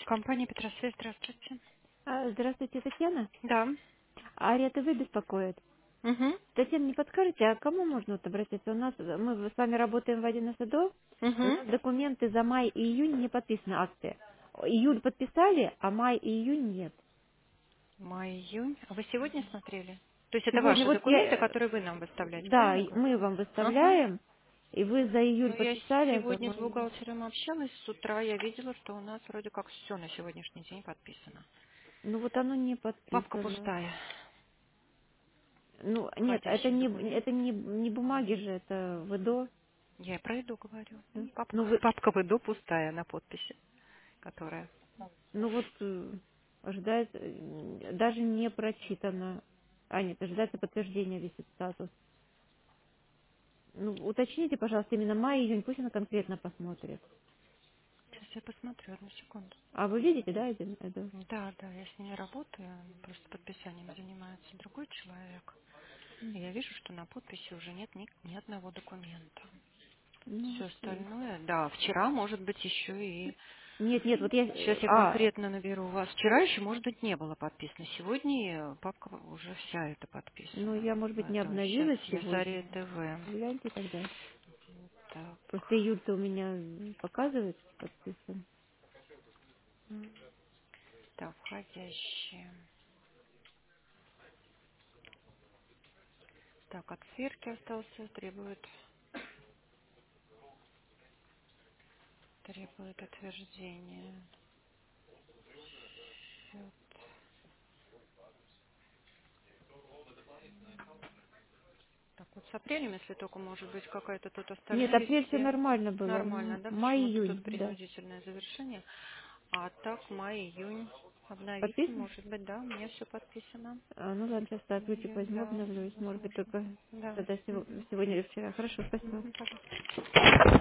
Компания Петросвет, здравствуйте. Здравствуйте, Татьяна. Да. Ария ТВ беспокоит. Угу. Татьяна, не подскажете, а к кому можно вот обратиться? У нас мы с вами работаем в один из садов, и у Угу. нас документы за май и июнь не подписаны, акты. Июль подписали, а май и июнь нет. Май, июнь. А вы сегодня смотрели? То есть это Сегодня ваши вот документы, я, которые вы нам выставляете, да, правильно я говорю? мы вам Ага. выставляем, и вы за июль Ну, я подписали, а за сегодня с май нет. бухгалтером общалась, с утра я видела, что у нас вроде как все на сегодняшний день подписано. Ну вот оно не Папка подписано. пустая, Ну нет, это входящих не, документов. это не бумаги же, это ВДО. Я и про еду говорю. Да. Ну Папка, вы, папка в еду пустая на подписи, которая... Ну вот ожидается, даже не прочитано. А, нет, ожидается подтверждение, висит статус. Ну, уточните, пожалуйста, именно май, июнь, пусть она конкретно посмотрит. Сейчас я посмотрю, одну секунду. А вы видите, да, это? Да, да, я с ней работаю, просто подписанием занимается другой человек. И я вижу, что на подписи уже нет ни одного документа. Ну, Все остальное, да, вчера, может быть, еще и... нет, нет, вот я, Сейчас я конкретно наберу у вас. Вчера еще, может быть, не было подписано. Сегодня папка уже вся это ну, подписана. я, может быть, не Это сейчас обновила я Заря сегодня. ТВ. Гляньте тогда. Так, Просто июль-то у меня показывает подписан. так, входящие. Так, от сверки остался, требует утверждения. Счет. Так, вот с апрелем, если только, может быть, какая-то тут Нет, остальные апрель все все нормально было. нормально, да? Май, Почему-то тут июнь, да. принудительное завершение. А так, май, июнь. Обновите, Подписан? может быть, да, у меня все подписано. Ну ладно, сейчас так, ключик Июнь, возьму, да, обновлюсь. Может быть, возможно. только Да. тогда Мгм. сегодня или вчера. Хорошо, спасибо. Мгм, пожалуйста.